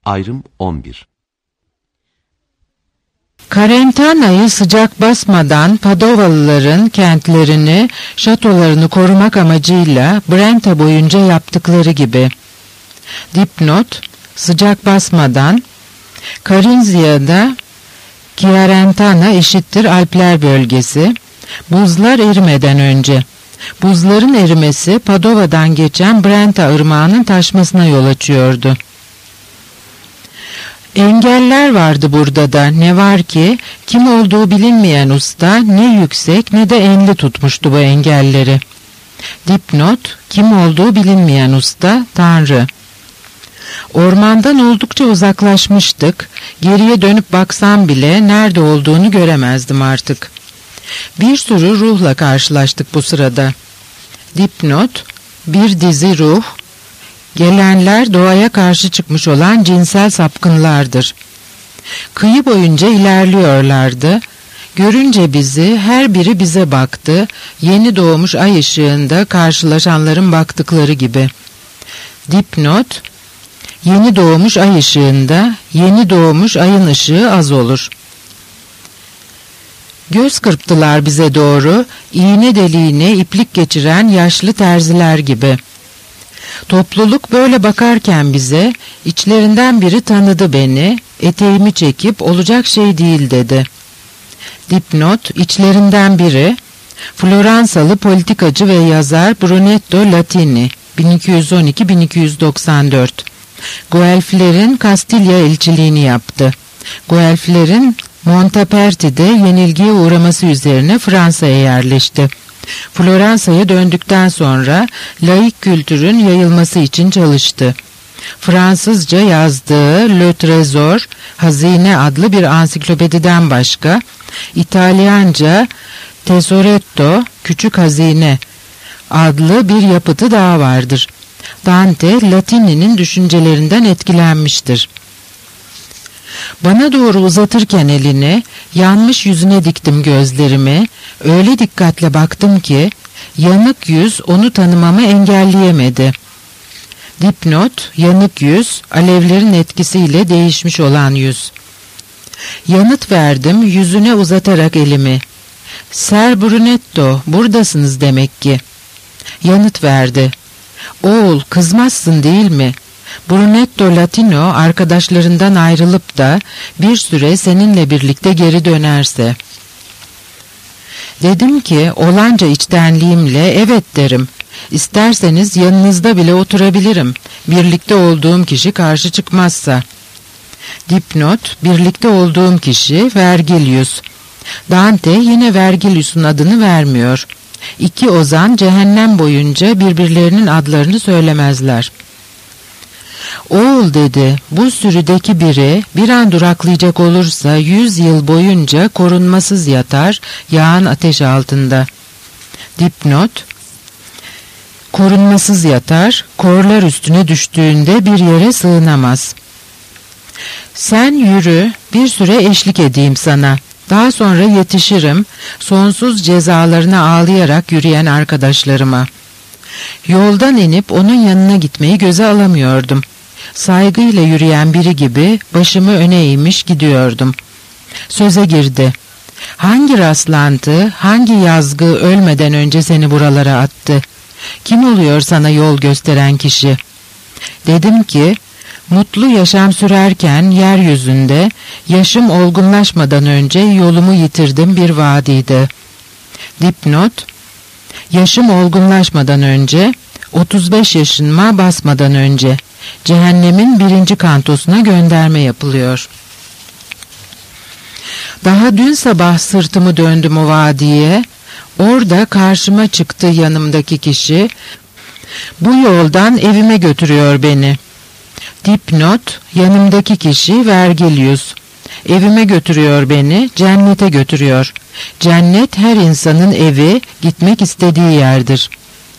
Ayrım 11. Carentana'yı sıcak basmadan Padovalıların kentlerini, şatolarını korumak amacıyla Brenta boyunca yaptıkları gibi. Dipnot, sıcak basmadan, Carinzia'da Chiarentana eşittir Alpler bölgesi, buzlar erimeden önce. Buzların erimesi Padova'dan geçen Brenta ırmağının taşmasına yol açıyordu. Engeller vardı burada da, ne var ki kim olduğu bilinmeyen usta ne yüksek ne de enli tutmuştu bu engelleri. Dipnot, kim olduğu bilinmeyen usta, Tanrı. Ormandan oldukça uzaklaşmıştık, geriye dönüp baksam bile nerede olduğunu göremezdim artık. Bir sürü ruhla karşılaştık bu sırada. Dipnot, bir dizi ruh, gelenler doğaya karşı çıkmış olan cinsel sapkınlardır. Kıyı boyunca ilerliyorlardı. Görünce bizi, her biri bize baktı, yeni doğmuş ay ışığında karşılaşanların baktıkları gibi. Dipnot, yeni doğmuş ay ışığında, yeni doğmuş ayın ışığı az olur. Göz kırptılar bize doğru, iğne deliğine iplik geçiren yaşlı terziler gibi. Topluluk böyle bakarken bize, içlerinden biri tanıdı beni, eteğimi çekip olacak şey değil dedi. Dipnot, içlerinden biri, Floransalı politikacı ve yazar Brunetto Latini, 1212-1294. Guelflerin Kastilya elçiliğini yaptı. Guelflerin Monteperti'de yenilgiye uğraması üzerine Fransa'ya yerleşti. Floransa'ya döndükten sonra laik kültürün yayılması için çalıştı. Fransızca yazdığı Le Trésor, Hazine adlı bir ansiklopediden başka, İtalyanca Tesoretto, Küçük Hazine adlı bir yapıtı daha vardır. Dante, Latini'nin düşüncelerinden etkilenmiştir. Bana doğru uzatırken elini, yanmış yüzüne diktim gözlerimi, öyle dikkatle baktım ki, yanık yüz onu tanımamı engelleyemedi. Dipnot, yanık yüz, alevlerin etkisiyle değişmiş olan yüz. Yanıt verdim yüzüne uzatarak elimi. Ser Brunetto, buradasınız demek ki. Yanıt verdi. Oğul, kızmazsın değil mi? Brunetto Latino arkadaşlarından ayrılıp da bir süre seninle birlikte geri dönerse. Dedim ki olanca içtenliğimle evet derim. İsterseniz yanınızda bile oturabilirim. Birlikte olduğum kişi karşı çıkmazsa. Dipnot, birlikte olduğum kişi Vergilius. Dante yine Vergilius'un adını vermiyor. İki ozan cehennem boyunca birbirlerinin adlarını söylemezler. Oğul dedi, bu sürüdeki biri bir an duraklayacak olursa 100 yıl boyunca korunmasız yatar, yağan ateş altında. Dipnot, korunmasız yatar, korlar üstüne düştüğünde bir yere sığınamaz. Sen yürü, bir süre eşlik edeyim sana. Daha sonra yetişirim, sonsuz cezalarına ağlayarak yürüyen arkadaşlarıma. Yoldan inip onun yanına gitmeyi göze alamıyordum. Saygıyla yürüyen biri gibi başımı öne eğmiş gidiyordum. Söze girdi. Hangi rastlantı, hangi yazgı ölmeden önce seni buralara attı? Kim oluyor sana yol gösteren kişi? Dedim ki, mutlu yaşam sürerken yeryüzünde, yaşım olgunlaşmadan önce yolumu yitirdim bir vadide. Dipnot, yaşım olgunlaşmadan önce, 35 yaşıma basmadan önce, cehennemin 1. kantosuna gönderme yapılıyor. Daha dün sabah sırtımı döndüm o vadiye, orada karşıma çıktı yanımdaki kişi, bu yoldan evime götürüyor beni. Dipnot, yanımdaki kişi Vergilius. Evime götürüyor beni, cennete götürüyor. Cennet her insanın evi, gitmek istediği yerdir.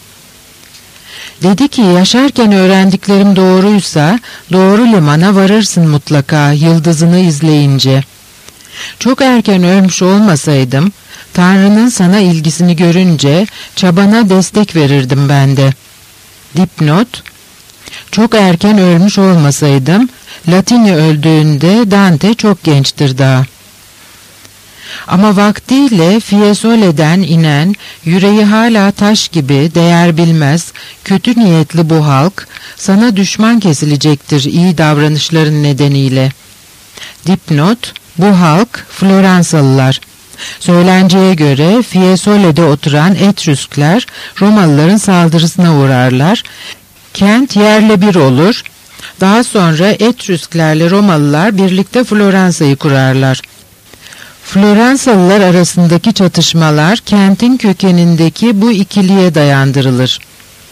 Dedi ki yaşarken öğrendiklerim doğruysa doğru limana varırsın mutlaka yıldızını izleyince. Çok erken ölmüş olmasaydım Tanrı'nın sana ilgisini görünce çabana destek verirdim ben de. Dipnot, Çok erken ölmüş olmasaydım, Latini öldüğünde Dante çok gençtir daha. Ama vaktiyle Fiesole'den inen, yüreği hala taş gibi değer bilmez, kötü niyetli bu halk, sana düşman kesilecektir iyi davranışların nedeniyle. Dipnot, bu halk Floransalılar. Söylenceye göre Fiesole'de oturan Etrüskler Romalıların saldırısına uğrarlar. Kent yerle bir olur. Daha sonra Etrüsklerle Romalılar birlikte Floransa'yı kurarlar. Floransalılar arasındaki çatışmalar kentin kökenindeki bu ikiliye dayandırılır.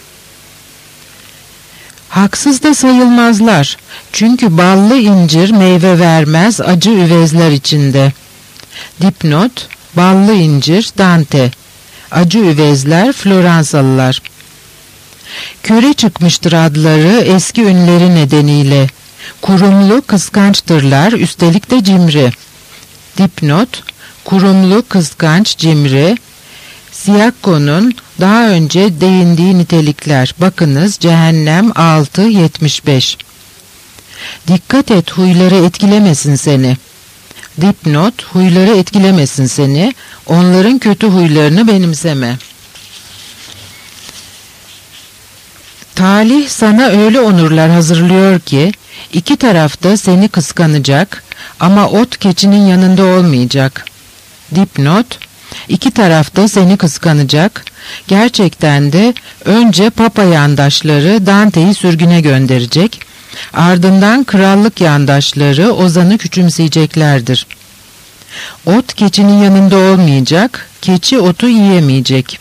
Haksız da sayılmazlar. Çünkü ballı incir meyve vermez acı üvezler içinde. Dipnot, ballı incir Dante, acı üvezler Floransalılar. Köre çıkmıştır adları eski ünleri nedeniyle. Kurumlu kıskançtırlar, üstelik de cimri. Dipnot, kurumlu kıskanç cimri, Siakko'nun daha önce değindiği nitelikler. Bakınız Cehennem 6.75. Dikkat et huyları etkilemesin seni. Dipnot, huyları etkilemesin seni, onların kötü huylarını benimseme. Talih sana öyle onurlar hazırlıyor ki, iki tarafta seni kıskanacak ama ot keçinin yanında olmayacak. Dipnot, iki tarafta seni kıskanacak, gerçekten de önce Papa yandaşları Dante'yi sürgüne gönderecek, ardından krallık yandaşları Ozan'ı küçümseyeceklerdir. Ot keçinin yanında olmayacak, keçi otu yiyemeyecek.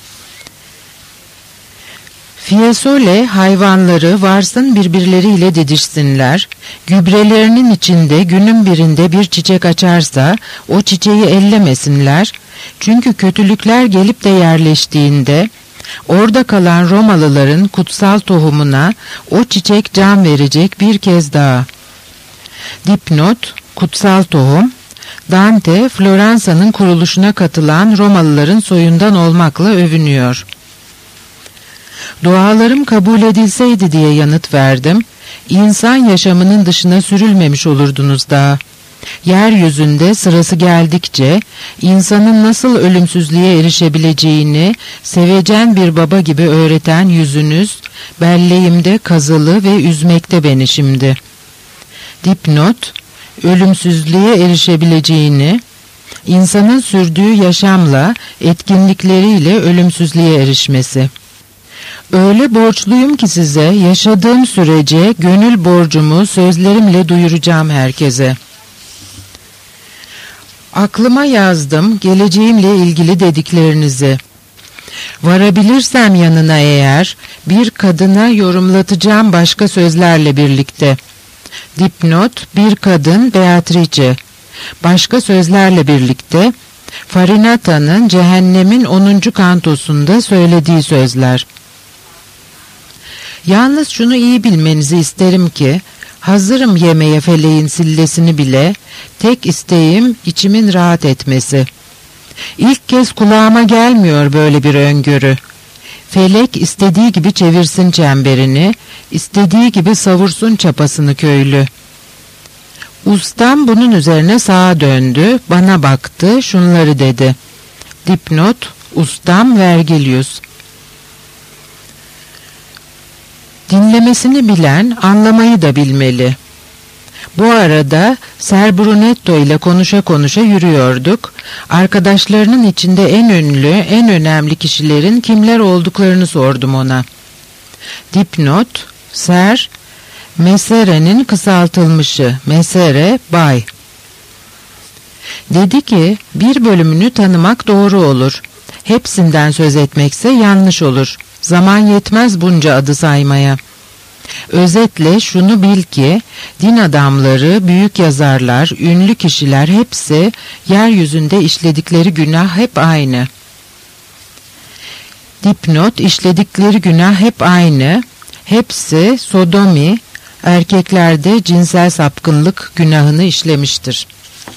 Fiesole hayvanları varsın birbirleriyle didişsinler, gübrelerinin içinde günün birinde bir çiçek açarsa o çiçeği ellemesinler, çünkü kötülükler gelip de yerleştiğinde orada kalan Romalıların kutsal tohumuna o çiçek can verecek bir kez daha. Dipnot, kutsal tohum, Dante, Floransa'nın kuruluşuna katılan Romalıların soyundan olmakla övünüyor. Dualarım kabul edilseydi diye yanıt verdim, İnsan yaşamının dışına sürülmemiş olurdunuz daha. Yeryüzünde sırası geldikçe insanın nasıl ölümsüzlüğe erişebileceğini sevecen bir baba gibi öğreten yüzünüz belleğimde kazılı ve üzmekte beni şimdi. Dipnot, ölümsüzlüğe erişebileceğini, insanın sürdüğü yaşamla, etkinlikleriyle ölümsüzlüğe erişmesi. Öyle borçluyum ki size, yaşadığım sürece gönül borcumu sözlerimle duyuracağım herkese. Aklıma yazdım geleceğimle ilgili dediklerinizi. Varabilirsem yanına eğer, bir kadına yorumlatacağım başka sözlerle birlikte. Dipnot, bir kadın Beatrice. Başka sözlerle birlikte, Farinata'nın Cehennem'in 10. kantosunda söylediği sözler. Yalnız şunu iyi bilmenizi isterim ki, hazırım yemeye feleğin sillesini bile, tek isteğim içimin rahat etmesi. İlk kez kulağıma gelmiyor böyle bir öngörü. Felek istediği gibi çevirsin çemberini, istediği gibi savursun çapasını köylü. Ustam bunun üzerine sağa döndü, bana baktı, şunları dedi. Dipnot, ustam Vergilius. Dinlemesini bilen, anlamayı da bilmeli. Bu arada Ser Brunetto ile konuşa konuşa yürüyorduk. Arkadaşlarının içinde en ünlü, en önemli kişilerin kimler olduklarını sordum ona. Dipnot, Ser, Messere'nin kısaltılmışı, Messere, Bay. Dedi ki, bir bölümünü tanımak doğru olur. Hepsinden söz etmekse yanlış olur. Zaman yetmez bunca adı saymaya. Özetle şunu bil ki, din adamları, büyük yazarlar, ünlü kişiler hepsi, yeryüzünde işledikleri günah hep aynı. Dipnot, işledikleri günah hep aynı, hepsi sodomi, erkeklerde cinsel sapkınlık günahını işlemiştir.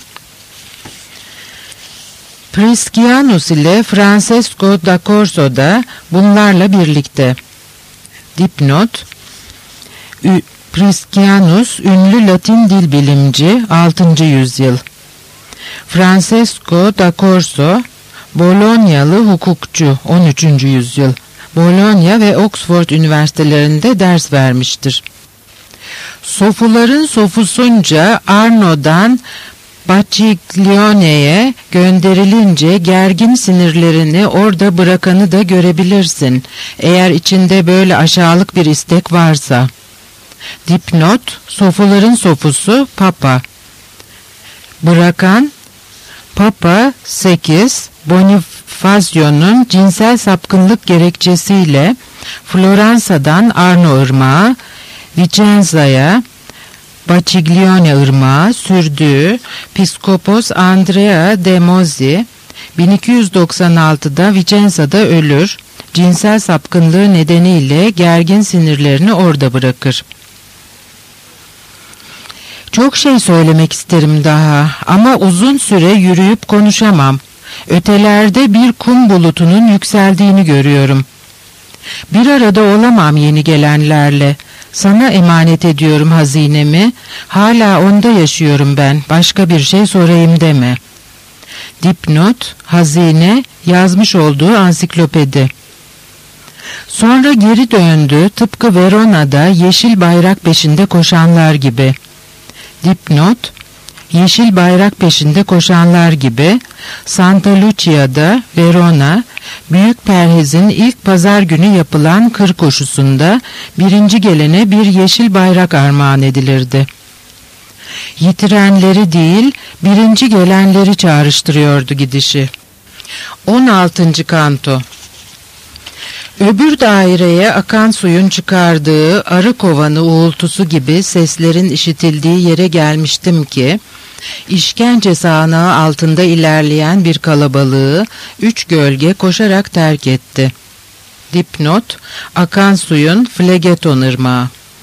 Priscianus ile Francesco da Corso da bunlarla birlikte. Dipnot, Priscianus, ünlü Latin dil bilimci, 6. yüzyıl. Francesco da Corso, Bolognalı hukukçu, 13. yüzyıl. Bologna ve Oxford üniversitelerinde ders vermiştir. Sofuların sofusunca Arno'dan Bacciglione'ye gönderilince gergin sinirlerini orada bırakanı da görebilirsin, eğer içinde böyle aşağılık bir istek varsa. Dipnot: sofuların sofusu Papa. Bırakan Papa 8, Bonifazio'nun cinsel sapkınlık gerekçesiyle Floransa'dan Arno Irmağı, Vicenza'ya Bacciglione Irmağı sürdüğü Piskopos Andrea de Mozzi 1296'da Vicenza'da ölür, cinsel sapkınlığı nedeniyle gergin sinirlerini orada bırakır. Çok şey söylemek isterim daha ama uzun süre yürüyüp konuşamam. Ötelerde bir kum bulutunun yükseldiğini görüyorum. Bir arada olamam yeni gelenlerle. Sana emanet ediyorum hazinemi. Hala onda yaşıyorum ben. Başka bir şey sorayım deme. Dipnot: hazine, yazmış olduğu ansiklopedi. Sonra geri döndü, tıpkı Verona'da yeşil bayrak peşinde koşanlar gibi. Dipnot: yeşil bayrak peşinde koşanlar gibi Santa Lucia'da, Verona, Büyük Perhiz'in ilk pazar günü yapılan kır koşusunda birinci gelene bir yeşil bayrak armağan edilirdi. Yitirenleri değil, birinci gelenleri çağrıştırıyordu gidişi. 16. kanto. Öbür daireye akan suyun çıkardığı arı kovanı uğultusu gibi seslerin işitildiği yere gelmiştim ki, işkence sağanağı altında ilerleyen bir kalabalığı 3 gölge koşarak terk etti. Dipnot: akan suyun Phlegeton ırmağı.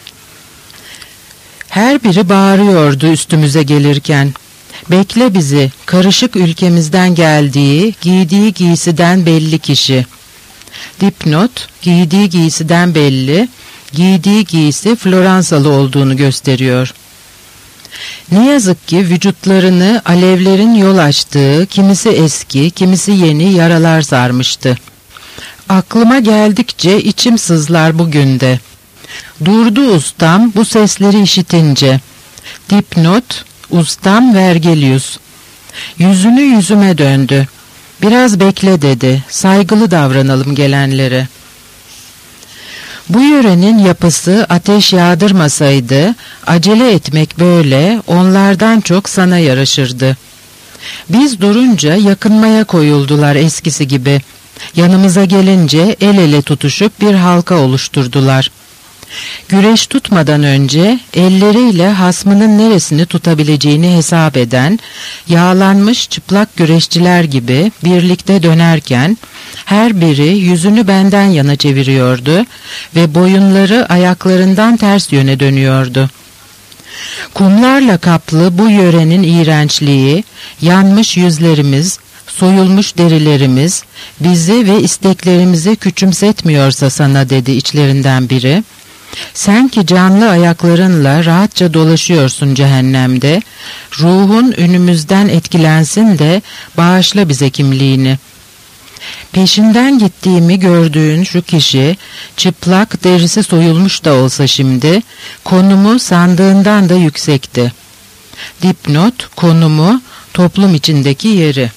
Her biri bağırıyordu üstümüze gelirken. Bekle bizi, karışık ülkemizden geldiği, giydiği giysiden belli kişi. Dipnot: giydiği giysiden belli, giydiği giysi Floransalı olduğunu gösteriyor. Ne yazık ki vücutlarını alevlerin yol açtığı, kimisi eski, kimisi yeni yaralar sarmıştı. Aklıma geldikçe içim sızlar bugün de. Durdu ustam bu sesleri işitince. Dipnot: ustam Vergilius. Yüzünü yüzüme döndü. Biraz bekle dedi, saygılı davranalım gelenlere. Bu yörenin yapısı ateş yağdırmasaydı, acele etmek böyle, onlardan çok sana yaraşırdı. Biz durunca yakınmaya koyuldular eskisi gibi. Yanımıza gelince el ele tutuşup bir halka oluşturdular. Güreş tutmadan önce elleriyle hasmının neresini tutabileceğini hesap eden, yağlanmış çıplak güreşçiler gibi birlikte dönerken, her biri yüzünü benden yana çeviriyordu ve boyunları ayaklarından ters yöne dönüyordu. Kumlarla kaplı bu yörenin iğrençliği, yanmış yüzlerimiz, soyulmuş derilerimiz, bizi ve isteklerimizi küçümsetmiyorsa sana dedi içlerinden biri. Sen ki canlı ayaklarınla rahatça dolaşıyorsun cehennemde, ruhun önümüzden etkilensin de bağışla bize kimliğini. Peşinden gittiğimi gördüğün şu kişi, çıplak derisi soyulmuş da olsa şimdi, konumu sandığından da yüksekti. Dipnot: konumu, toplum içindeki yeri.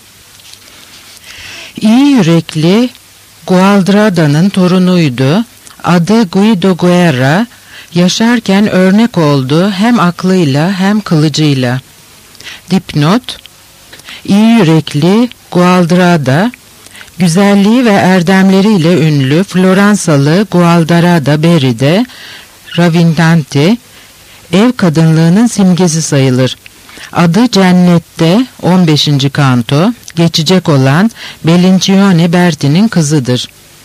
İyi yürekli Gualdrada'nın torunuydu. Adı Guido Guerra, yaşarken örnek oldu hem aklıyla hem kılıcıyla. Dipnot: iyi yürekli Gualdrada, güzelliği ve erdemleriyle ünlü Floransalı Gualdrada Beri'de, Ravindanti, ev kadınlığının simgesi sayılır. Adı cennette 15. kanto, geçecek olan Belincione Berti'nin kızıdır.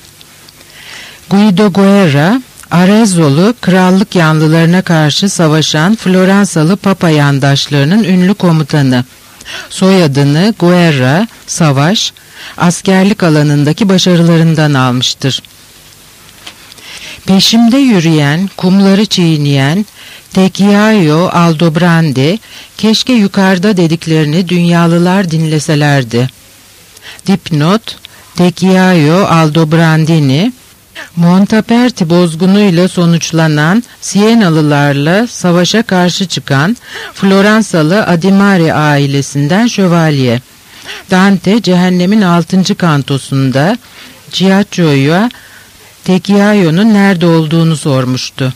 Guido Guerra, Arezzo'lu krallık yanlılarına karşı savaşan Floransalı Papa yandaşlarının ünlü komutanı. Soyadını Guerra, savaş, askerlik alanındaki başarılarından almıştır. Peşimde yürüyen, kumları çiğneyen Tekiayo Aldobrandi, keşke yukarıda dediklerini dünyalılar dinleselerdi. Dipnot: Tekiayo Aldobrandini, Montaperti bozgunuyla sonuçlanan Sienalılarla savaşa karşı çıkan Floransalı Adimari ailesinden şövalye. Dante Cehennem'in 6. kantosunda Ciaccio'ya Tekiayo'nun nerede olduğunu sormuştu.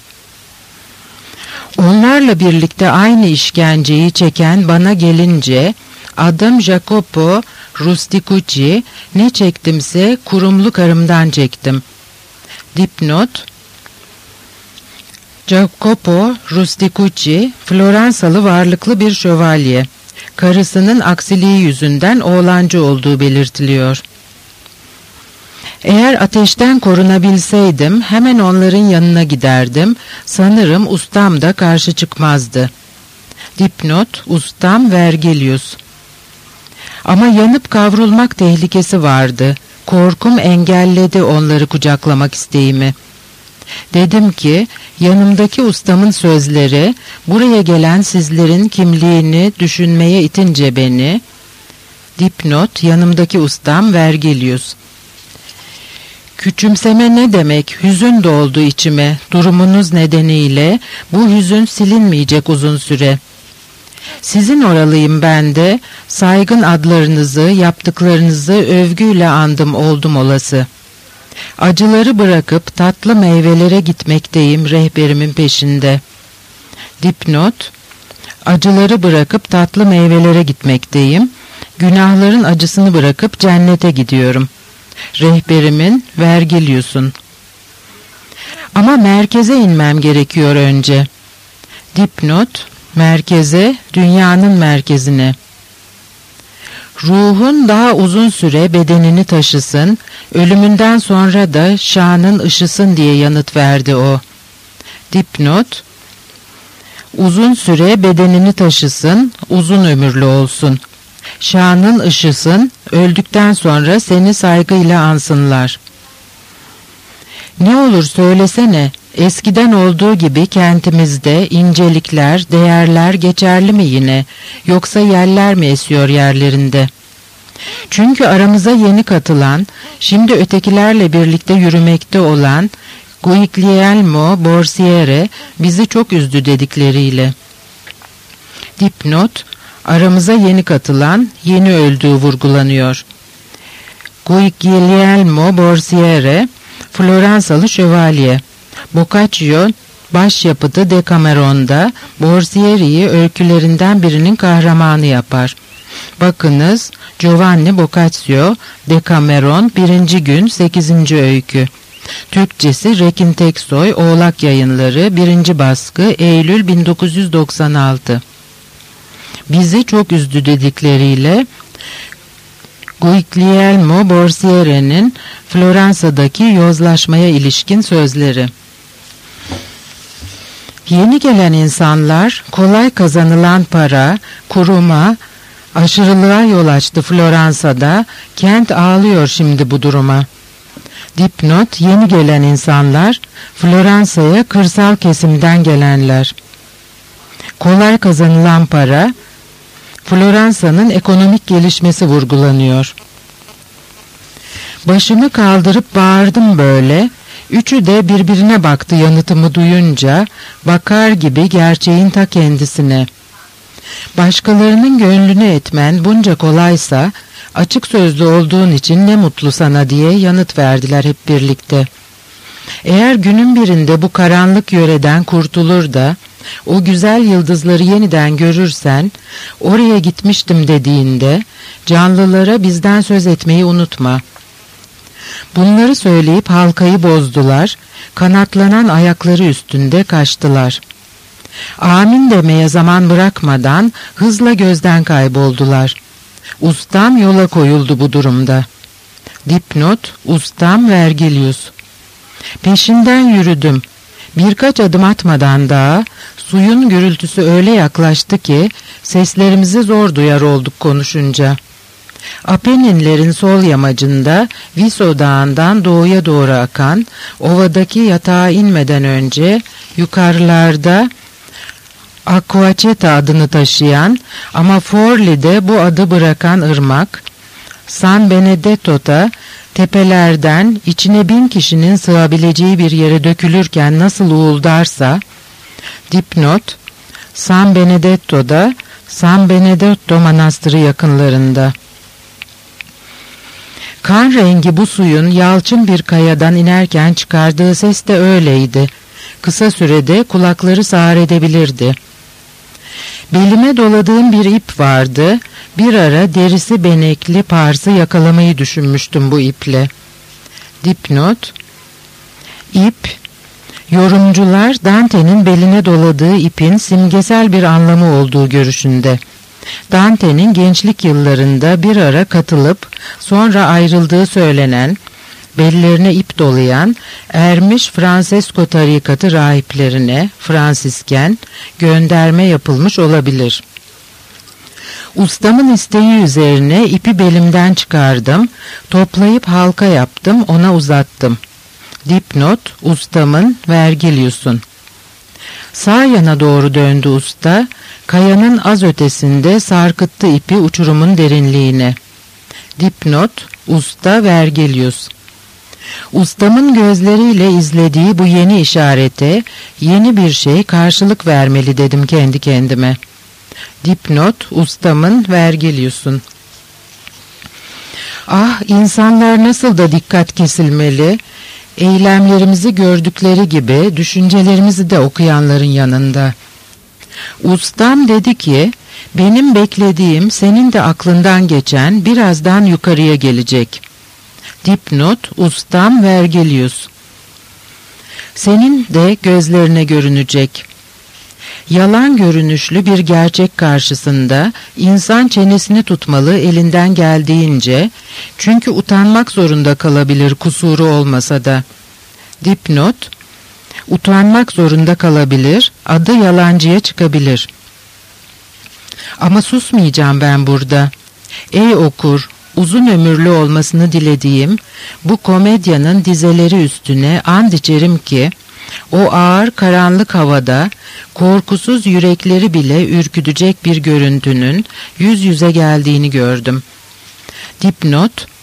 Onlarla birlikte aynı işkenceyi çeken bana gelince adım Jacopo Rusticucci, ne çektimse kurumlu karımdan çektim. Dipnot: Jacopo Rusticucci, Floransalı varlıklı bir şövalye. Karısının aksiliği yüzünden oğlancı olduğu belirtiliyor. Eğer ateşten korunabilseydim hemen onların yanına giderdim. Sanırım ustam da karşı çıkmazdı. Dipnot: Ustam Vergilius. Ama yanıp kavrulmak tehlikesi vardı. Korkum engelledi onları kucaklamak isteğimi. Dedim ki, yanımdaki ustamın sözleri buraya gelen sizlerin kimliğini düşünmeye itince beni. Dipnot: Yanımdaki ustam Vergilius. Küçümseme ne demek? Hüzün doldu içime. Durumunuz nedeniyle bu hüzün silinmeyecek uzun süre. Sizin oralıyım ben de, saygın adlarınızı, yaptıklarınızı övgüyle andım oldum olası. Acıları bırakıp tatlı meyvelere gitmekteyim rehberimin peşinde. Dipnot: Acıları bırakıp tatlı meyvelere gitmekteyim. Günahların acısını bırakıp cennete gidiyorum. Rehberimin Vergilius'un. Ama merkeze inmem gerekiyor önce. Dipnot: Merkeze, dünyanın merkezine. Ruhun daha uzun süre bedenini taşısın, ölümünden sonra da şanın ışısın diye yanıt verdi o. Dipnot: Uzun süre bedenini taşısın, uzun ömürlü olsun. Şanın ışısın, öldükten sonra seni saygıyla ansınlar. Ne olur söylesene, eskiden olduğu gibi kentimizde incelikler, değerler geçerli mi yine, yoksa yeller mi esiyor yerlerinde? Çünkü aramıza yeni katılan, şimdi ötekilerle birlikte yürümekte olan Guglielmo Borsiere bizi çok üzdü dedikleriyle. Dipnot: Aramıza yeni katılan, yeni öldüğü vurgulanıyor. Guglielmo Borsiere, Floransalı şövalye. Boccaccio başyapıtı Decameron'da Borsieri'yi öykülerinden birinin kahramanı yapar. Bakınız, Giovanni Boccaccio, Decameron 1. gün 8. öykü. Türkçesi Rekin Teksoy, Oğlak Yayınları, 1. baskı, Eylül 1996. Bizi çok üzdü dedikleriyle Guglielmo Borsiere'nin Floransa'daki yozlaşmaya ilişkin sözleri. Yeni gelen insanlar, kolay kazanılan para, kuruma, aşırılığa yol açtı Floransa'da, kent ağlıyor şimdi bu duruma. Dipnot: Yeni gelen insanlar, Floransa'ya kırsal kesimden gelenler. Kolay kazanılan para, Floransa'nın ekonomik gelişmesi vurgulanıyor. Başımı kaldırıp bağırdım böyle. Üçü de birbirine baktı yanıtımı duyunca, bakar gibi gerçeğin ta kendisine. Başkalarının gönlünü etmen bunca kolaysa, açık sözlü olduğun için ne mutlu sana diye yanıt verdiler hep birlikte. Eğer günün birinde bu karanlık yöreden kurtulur da, o güzel yıldızları yeniden görürsen, oraya gitmiştim dediğinde, canlılara bizden söz etmeyi unutma. Bunları söyleyip halkayı bozdular, kanatlanan ayakları üstünde kaçtılar. Amin demeye zaman bırakmadan hızla gözden kayboldular. Ustam yola koyuldu bu durumda. Dipnot: Ustam Vergilius. Peşinden yürüdüm. Birkaç adım atmadan daha suyun gürültüsü öyle yaklaştı ki seslerimizi zor duyar olduk konuşunca. Apenninlerin sol yamacında Viso Dağı'ndan doğuya doğru akan, ovadaki yatağa inmeden önce yukarılarda Acquaceta adını taşıyan ama Forli'de bu adı bırakan ırmak, San Benedetto'da tepelerden içine 1000 kişinin sığabileceği bir yere dökülürken nasıl uğuldarsa, dipnot, San Benedetto'da San Benedetto Manastırı yakınlarında. Kan rengi bu suyun yalçın bir kayadan inerken çıkardığı ses de öyleydi. Kısa sürede kulakları sağır edebilirdi. Belime doladığım bir ip vardı. Bir ara derisi benekli parsı yakalamayı düşünmüştüm bu iple. Dipnot, ip, yorumcular Dante'nin beline doladığı ipin simgesel bir anlamı olduğu görüşünde. Dante'nin gençlik yıllarında bir ara katılıp sonra ayrıldığı söylenen, bellerine ip dolayan ermiş Francesco tarikatı rahiplerine, Fransisken, gönderme yapılmış olabilir. Ustamın isteği üzerine ipi belimden çıkardım, toplayıp halka yaptım, ona uzattım. Dipnot, ustamın, Vergilius'un. Sağ yana doğru döndü usta, kayanın az ötesinde sarkıttı ipi uçurumun derinliğine. Dipnot, usta Vergilius. Ustamın gözleriyle izlediği bu yeni işarete, yeni bir şey karşılık vermeli dedim kendi kendime. Dipnot, ustamın, Vergilius'un. Ah, insanlar nasıl da dikkat kesilmeli, eylemlerimizi gördükleri gibi düşüncelerimizi de okuyanların yanında. Ustam dedi ki, benim beklediğim senin de aklından geçen birazdan yukarıya gelecek. Dipnot, ustam Vergilius. Senin de gözlerine görünecek. Yalan görünüşlü bir gerçek karşısında insan çenesini tutmalı elinden geldiğince, çünkü utanmak zorunda kalabilir kusuru olmasa da. Dipnot, utanmak zorunda kalabilir, adı yalancıya çıkabilir. Ama susmayacağım ben burada. Ey okur, uzun ömürlü olmasını dilediğim bu komedyanın dizeleri üstüne and içerim ki, o ağır karanlık havada korkusuz yürekleri bile ürkütecek bir görüntünün yüz yüze geldiğini gördüm. Dipnot,